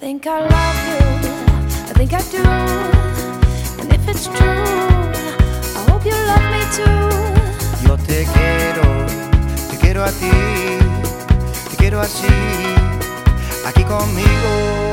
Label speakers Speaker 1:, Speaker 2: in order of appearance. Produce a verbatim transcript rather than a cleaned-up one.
Speaker 1: think I love you, I think I do. And if it's true, I hope you love me too.
Speaker 2: Yo te quiero, te quiero a ti, te quiero así, aquí conmigo.